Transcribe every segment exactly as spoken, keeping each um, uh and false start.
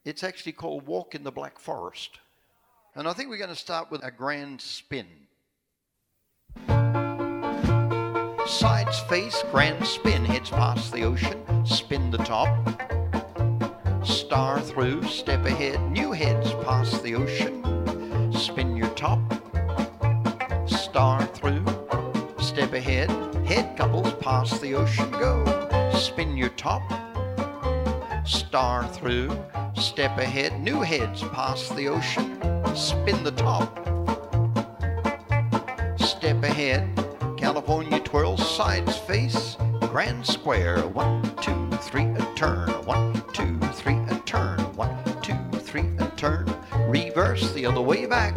It's actually called Walk in the Black Forest. And I think we're going to start with a grand spin. Sides face, grand spin, heads past the ocean, spin the top. Star through, step ahead, new heads past the ocean, spin your top. Star through, step ahead, head couples past the ocean, go. Spin your top. Star through, step ahead, new heads past the ocean, spin the top. Step ahead, California twirl, sides face, grand square, one, two, three, a turn, one, two, three, a turn, one, two, three, a turn, reverse the other way back.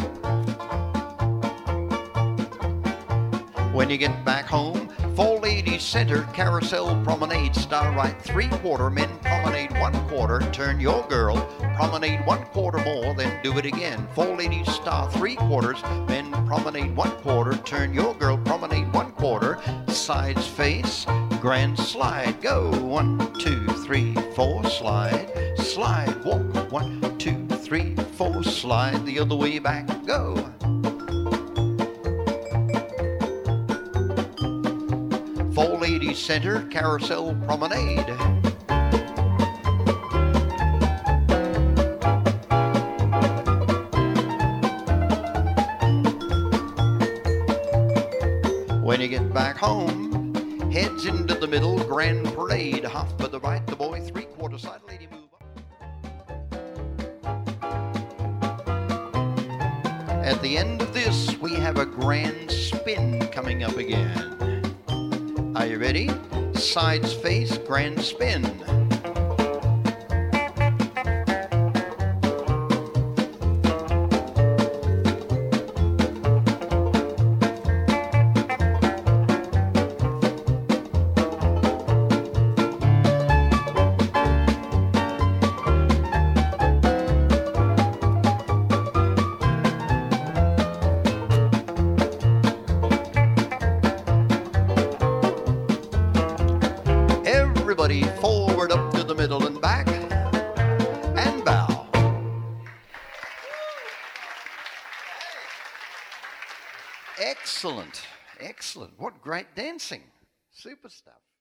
When you get back home, four ladies center, carousel promenade, star right three quarter, men promenade one quarter, turn your girl, promenade one quarter more, then do it again. Four ladies star three quarters, men promenade one quarter, turn your girl, promenade one quarter, sides face, grand slide, go. One, two, three, four, slide, slide, walk, one, two, three, four, slide, the other way back, go. Four ladies center, carousel promenade. When you get back home, heads into the middle, grand parade. Half to the right, the boy, three quarter side, lady move up. At the end of this, we have a grand spin coming up again. Are you ready? Sides face, grand spin. Everybody forward, up to the middle and back, and bow. Excellent, excellent. What great dancing. Super stuff.